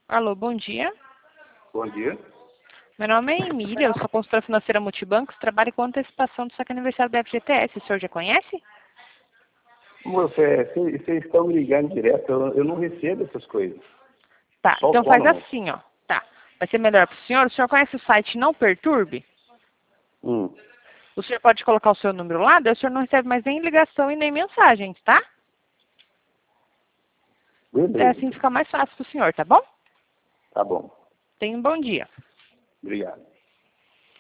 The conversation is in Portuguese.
Alô, bom dia. Bom dia. Meu nome é Emília, eu sou consultora financeira Multibancos, trabalho com antecipação do saque aniversário da FGTS. O senhor já conhece? Vocês estão me ligando direto, eu não recebo essas coisas. Tá, Só então faz autônomo. assim, ó. Tá, vai ser melhor para o senhor. O senhor conhece o site Não Perturbe? O senhor pode colocar o seu número lá, daí o senhor não recebe mais nem ligação e nem mensagens, tá? Beleza. É assim fica mais fácil para o senhor, tá bom? Tá bom. Tenha um bom dia. Obrigado.